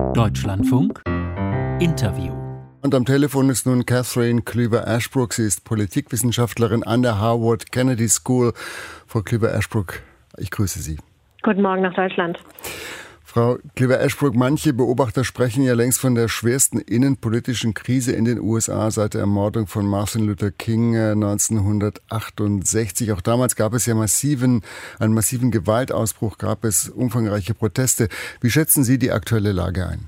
Deutschlandfunk Interview. Und am Telefon ist nun Catherine Klüver-Ashbrook. Sie ist Politikwissenschaftlerin an der Harvard Kennedy School. Frau Klüver-Ashbrook, ich grüße Sie. Guten Morgen nach Deutschland. Frau Klüver-Ashbrook, manche Beobachter sprechen ja längst von der schwersten innenpolitischen Krise in den USA seit der Ermordung von Martin Luther King 1968. Auch damals gab es ja einen massiven Gewaltausbruch, gab es umfangreiche Proteste. Wie schätzen Sie die aktuelle Lage ein?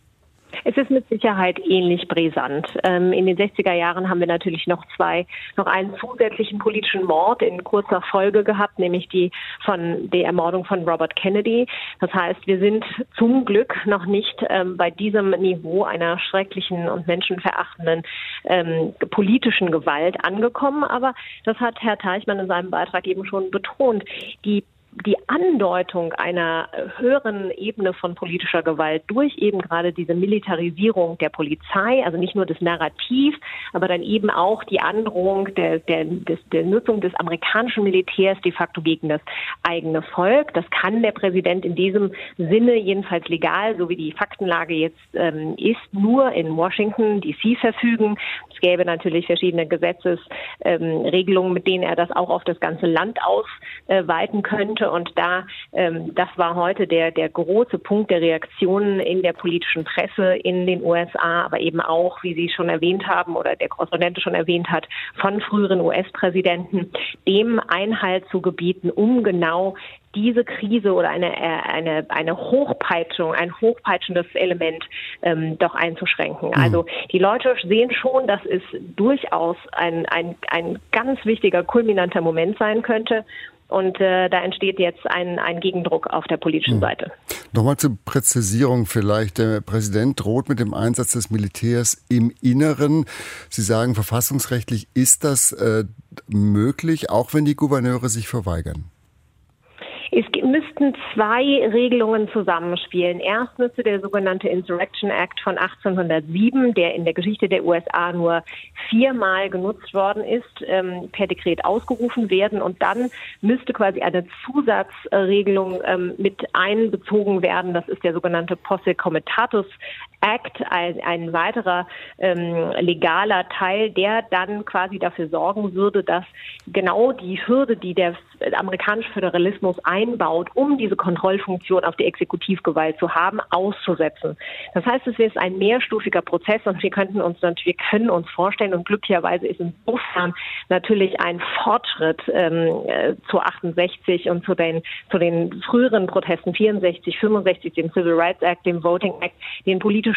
Es ist mit Sicherheit ähnlich brisant. In den 60er Jahren haben wir natürlich noch einen zusätzlichen politischen Mord in kurzer Folge gehabt, nämlich die Ermordung von Robert Kennedy. Das heißt, wir sind zum Glück noch nicht bei diesem Niveau einer schrecklichen und menschenverachtenden politischen Gewalt angekommen. Aber das hat Herr Teichmann in seinem Beitrag eben schon betont. Die Andeutung einer höheren Ebene von politischer Gewalt durch eben gerade diese Militarisierung der Polizei, also nicht nur des Narrativs, aber dann eben auch die Androhung der Nutzung des amerikanischen Militärs de facto gegen das eigene Volk. Das kann der Präsident in diesem Sinne jedenfalls legal, so wie die Faktenlage jetzt ist, nur in Washington DC verfügen. Es gäbe natürlich verschiedene Gesetzesregelungen, mit denen er das auch auf das ganze Land ausweiten könnte. Und das war heute der große Punkt der Reaktionen in der politischen Presse in den USA, aber eben auch, wie Sie schon erwähnt haben oder der Korrespondent schon erwähnt hat, von früheren US-Präsidenten, dem Einhalt zu gebieten, um genau diese Krise oder eine Hochpeitschung, ein hochpeitschendes Element doch einzuschränken. Also die Leute sehen schon, dass es durchaus ein ganz wichtiger, kulminanter Moment sein könnte. Und da entsteht jetzt ein Gegendruck auf der politischen Seite. Nochmal zur Präzisierung vielleicht. Der Präsident droht mit dem Einsatz des Militärs im Inneren. Sie sagen, verfassungsrechtlich ist das möglich, auch wenn die Gouverneure sich verweigern? Es müssten zwei Regelungen zusammenspielen. Erst müsste der sogenannte Insurrection Act von 1807, der in der Geschichte der USA nur 4-mal genutzt worden ist, per Dekret ausgerufen werden. Und dann müsste quasi eine Zusatzregelung mit einbezogen werden. Das ist der sogenannte Posse Comitatus Act, ein weiterer legaler Teil, der dann quasi dafür sorgen würde, dass genau die Hürde, die der amerikanische Föderalismus einbaut, um diese Kontrollfunktion auf die Exekutivgewalt zu haben, auszusetzen. Das heißt, es ist ein mehrstufiger Prozess und wir können uns vorstellen, und glücklicherweise ist insofern natürlich ein Fortschritt zu 68 und zu den früheren Protesten 64, 65, dem Civil Rights Act, dem Voting Act, den politischen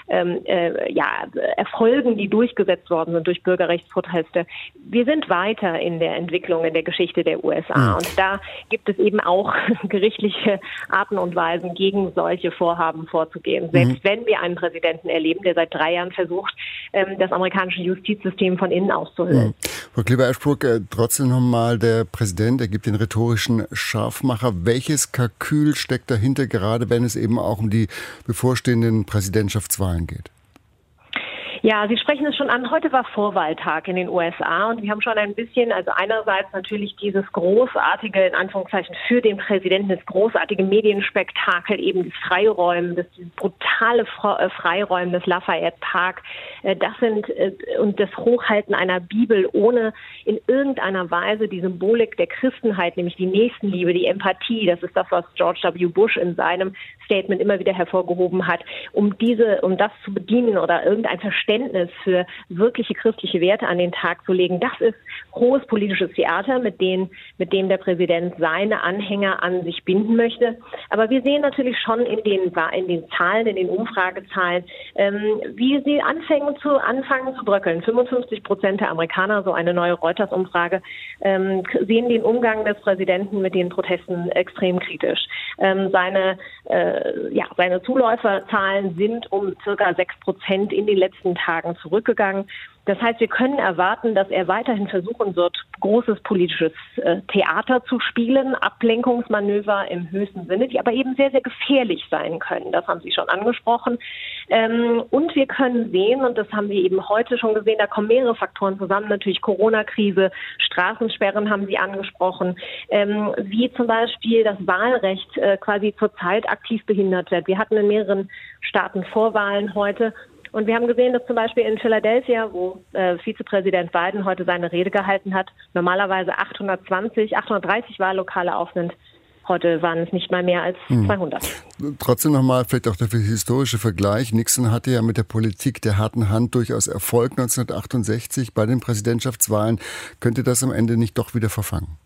Erfolgen, die durchgesetzt worden sind durch Bürgerrechtsproteste. Wir sind weiter in der Entwicklung in der Geschichte der USA. Und da gibt es eben auch gerichtliche Arten und Weisen, gegen solche Vorhaben vorzugehen. Selbst wenn wir einen Präsidenten erleben, der seit 3 Jahren versucht, das amerikanische Justizsystem von innen auszuhöhlen. Frau Klüver-Ashbrook, trotzdem nochmal der Präsident, er gibt den rhetorischen Scharfmacher. Welches Kalkül steckt dahinter, gerade wenn es eben auch um die bevorstehenden Präsidentschaftswahlen geht? Ja, Sie sprechen es schon an. Heute war Vorwahltag in den USA und wir haben schon ein bisschen, also einerseits natürlich dieses großartige, in Anführungszeichen für den Präsidenten, das großartige Medienspektakel, eben das Freiräumen, das brutale Freiräumen des Lafayette Park, und das Hochhalten einer Bibel ohne in irgendeiner Weise die Symbolik der Christenheit, nämlich die Nächstenliebe, die Empathie, das ist das, was George W. Bush in seinem Statement immer wieder hervorgehoben hat, um das zu bedienen oder irgendein Verständnis für wirkliche christliche Werte an den Tag zu legen. Das ist hohes politisches Theater, mit dem der Präsident seine Anhänger an sich binden möchte. Aber wir sehen natürlich schon in den Zahlen, in den Umfragezahlen, wie sie anfangen zu bröckeln. 55% der Amerikaner, so eine neue Reuters-Umfrage, sehen den Umgang des Präsidenten mit den Protesten extrem kritisch. Seine Zuläuferzahlen sind um circa 6% in den letzten Tagen zurückgegangen. Das heißt, wir können erwarten, dass er weiterhin versuchen wird, großes politisches Theater zu spielen, Ablenkungsmanöver im höchsten Sinne, die aber eben sehr, sehr gefährlich sein können. Das haben Sie schon angesprochen. Und wir können sehen, und das haben wir eben heute schon gesehen, da kommen mehrere Faktoren zusammen, natürlich Corona-Krise, Straßensperren haben Sie angesprochen, wie zum Beispiel das Wahlrecht quasi zurzeit aktiv behindert wird. Wir hatten in mehreren Staaten Vorwahlen heute. Und wir haben gesehen, dass zum Beispiel in Philadelphia, wo Vizepräsident Biden heute seine Rede gehalten hat, normalerweise 830 Wahllokale aufnimmt. Heute waren es nicht mal mehr als 200. Trotzdem nochmal vielleicht auch der historische Vergleich. Nixon hatte ja mit der Politik der harten Hand durchaus Erfolg 1968 bei den Präsidentschaftswahlen. Könnte das am Ende nicht doch wieder verfangen?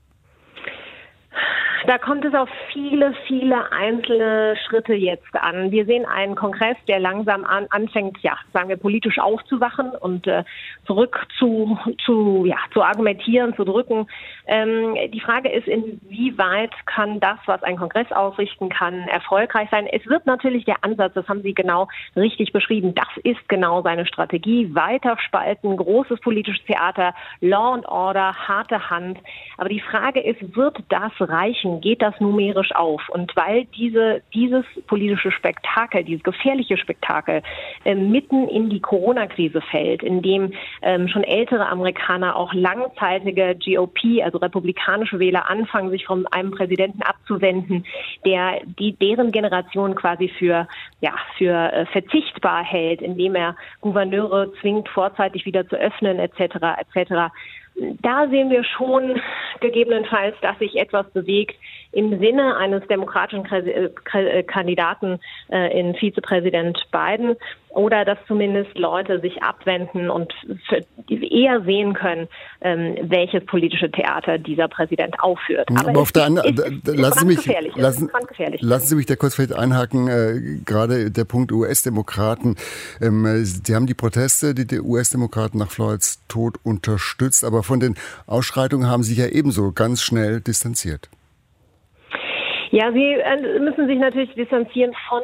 Da kommt es auf viele, viele einzelne Schritte jetzt an. Wir sehen einen Kongress, der langsam anfängt, sagen wir, politisch aufzuwachen und zurück zu argumentieren, zu drücken. Die Frage ist, inwieweit kann das, was ein Kongress ausrichten kann, erfolgreich sein? Es wird natürlich der Ansatz, das haben Sie genau richtig beschrieben, das ist genau seine Strategie, weiter spalten, großes politisches Theater, Law and Order, harte Hand. Aber die Frage ist, wird das reichen? Geht das numerisch auf? Und weil dieses politische Spektakel, dieses gefährliche Spektakel mitten in die Corona-Krise fällt, in dem schon ältere Amerikaner, auch langzeitige GOP, also republikanische Wähler, anfangen, sich von einem Präsidenten abzuwenden, deren Generation quasi für verzichtbar hält, indem er Gouverneure zwingt, vorzeitig wieder zu öffnen, etc., etc. Da sehen wir schon gegebenenfalls, dass sich etwas bewegt im Sinne eines demokratischen Kandidaten in Vizepräsident Biden oder dass zumindest Leute sich abwenden und eher sehen können, welches politische Theater dieser Präsident aufführt. Aber auf der anderen Seite, lassen Sie mich da kurz vielleicht einhaken, gerade der Punkt US-Demokraten. Sie haben die Proteste, die US-Demokraten nach Floyds Tod unterstützt, aber von den Ausschreitungen haben Sie sich ja ebenso ganz schnell distanziert. Ja, Sie müssen sich natürlich distanzieren von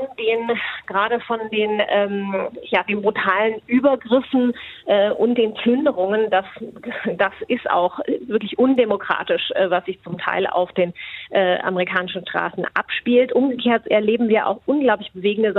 den brutalen Übergriffen und den Plünderungen. Das ist auch wirklich undemokratisch, was sich zum Teil auf den amerikanischen Straßen abspielt. Umgekehrt erleben wir auch unglaublich bewegende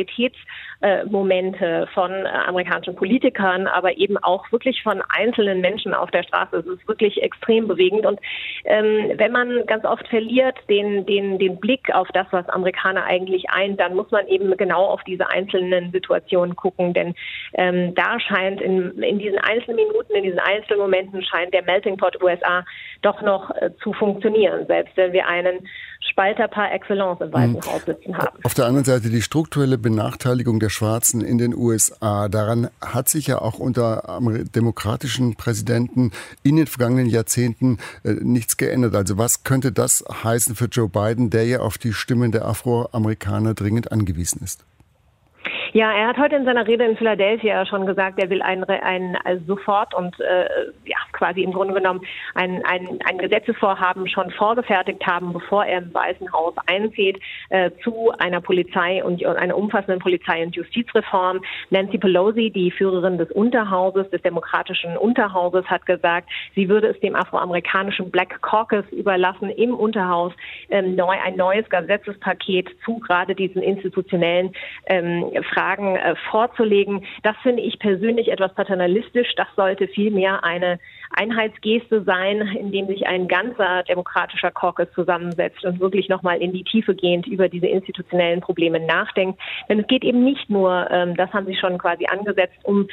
Solidaritätsmomente von amerikanischen Politikern, aber eben auch wirklich von einzelnen Menschen auf der Straße. Es ist wirklich extrem bewegend. Und wenn man ganz oft verliert den Blick auf das, was Amerikaner eigentlich eint, dann muss man eben genau auf diese einzelnen Situationen gucken, denn da scheint in diesen einzelnen Minuten, in diesen einzelnen Momenten scheint der Melting Pot USA doch noch zu funktionieren, selbst wenn wir einen Spalter par excellence im Weißen Haus sitzen haben. Auf der anderen Seite die strukturelle Benachteiligung der Schwarzen in den USA. Daran hat sich ja auch unter demokratischen Präsidenten in den vergangenen Jahrzehnten nichts geändert. Also was könnte das heißen für Joe Biden, der ja auf die Stimmen der Afroamerikaner dringend angewiesen ist? Ja, er hat heute in seiner Rede in Philadelphia schon gesagt, er will sofort und quasi im Grunde genommen ein Gesetzesvorhaben schon vorgefertigt haben, bevor er im Weißen Haus einzieht, zu einer Polizei und einer umfassenden Polizei- und Justizreform. Nancy Pelosi, die Führerin des Unterhauses, des demokratischen Unterhauses, hat gesagt, sie würde es dem afroamerikanischen Black Caucus überlassen, im Unterhaus ein neues Gesetzespaket zu gerade diesen institutionellen Fragen vorzulegen. Das finde ich persönlich etwas paternalistisch. Das sollte vielmehr eine Einheitsgeste sein, in dem sich ein ganzer demokratischer Caucus zusammensetzt und wirklich nochmal in die Tiefe gehend über diese institutionellen Probleme nachdenkt. Denn es geht eben nicht nur, das haben Sie schon quasi angesetzt, um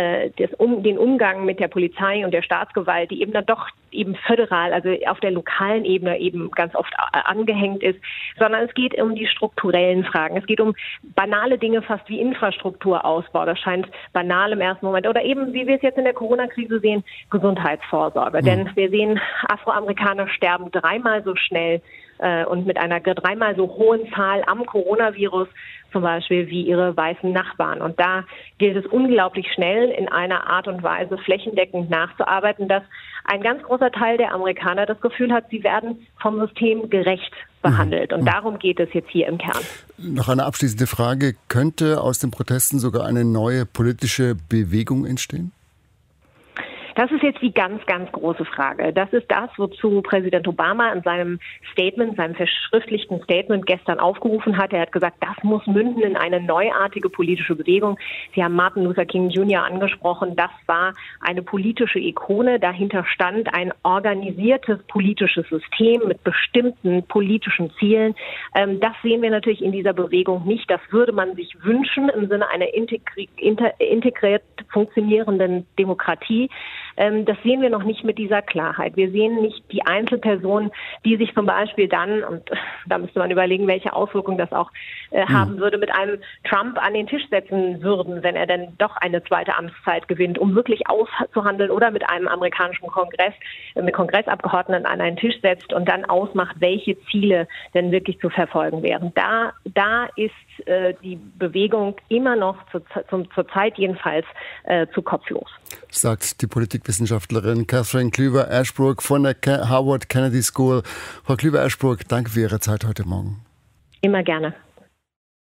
den Umgang mit der Polizei und der Staatsgewalt, die eben dann doch eben föderal, also auf der lokalen Ebene eben ganz oft angehängt ist, sondern es geht um die strukturellen Fragen. Es geht um banale Dinge fast wie Infrastrukturausbau. Das scheint banal im ersten Moment. Oder eben, wie wir es jetzt in der Corona-Krise sehen, Gesundheitsvorsorge. Denn wir sehen, Afroamerikaner sterben 3-mal so schnell und mit einer 3-mal so hohen Zahl am Coronavirus zum Beispiel wie ihre weißen Nachbarn. Und da gilt es unglaublich schnell in einer Art und Weise flächendeckend nachzuarbeiten, dass ein ganz großer Teil der Amerikaner das Gefühl hat, sie werden vom System gerecht behandelt. Und darum geht es jetzt hier im Kern. Noch eine abschließende Frage. Könnte aus den Protesten sogar eine neue politische Bewegung entstehen? Das ist jetzt die ganz, ganz große Frage. Das ist das, wozu Präsident Obama in seinem Statement, seinem verschriftlichten Statement gestern aufgerufen hat. Er hat gesagt, das muss münden in eine neuartige politische Bewegung. Sie haben Martin Luther King Jr. angesprochen. Das war eine politische Ikone. Dahinter stand ein organisiertes politisches System mit bestimmten politischen Zielen. Das sehen wir natürlich in dieser Bewegung nicht. Das würde man sich wünschen im Sinne einer integriert funktionierenden Demokratie. Das sehen wir noch nicht mit dieser Klarheit. Wir sehen nicht die Einzelpersonen, die sich zum Beispiel dann, und da müsste man überlegen, welche Auswirkungen das auch haben würde, mit einem Trump an den Tisch setzen würden, wenn er denn doch eine zweite Amtszeit gewinnt, um wirklich auszuhandeln, oder mit einem amerikanischen Kongress, mit Kongressabgeordneten an einen Tisch setzt und dann ausmacht, welche Ziele denn wirklich zu verfolgen wären. Da ist die Bewegung immer noch zur Zeit jedenfalls zu kopflos. Sagt die Politikwissenschaftlerin Catherine Klüver-Ashbrook von der Harvard Kennedy School. Frau Klüver-Ashbrook, danke für Ihre Zeit heute Morgen. Immer gerne.